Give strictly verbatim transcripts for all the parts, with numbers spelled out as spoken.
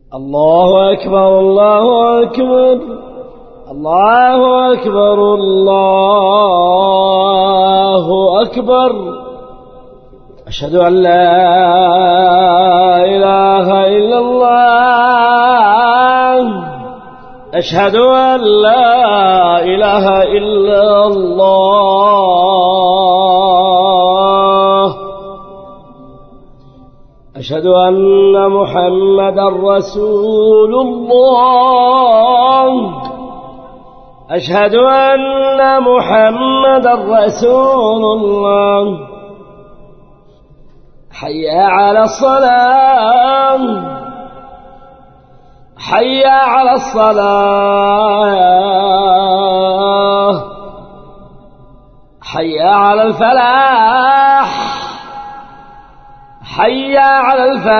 الله أكبر الله أكبر الله أكبر الله أكبر. أشهد أن لا إله إلا الله أشهد أن لا إله إلا الله أشهد أن محمدا رسول الله أشهد أن محمدا رسول الله. حي على الصلاة حي على الصلاة حي على الفلاح حي على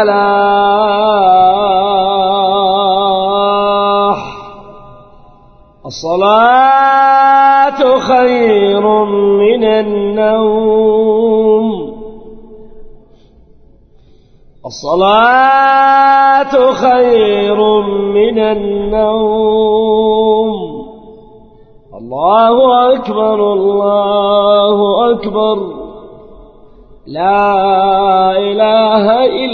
الفلاح. الصلاة خير من النوم الصلاة خير من النوم. الله أكبر الله أكبر لا إله إلا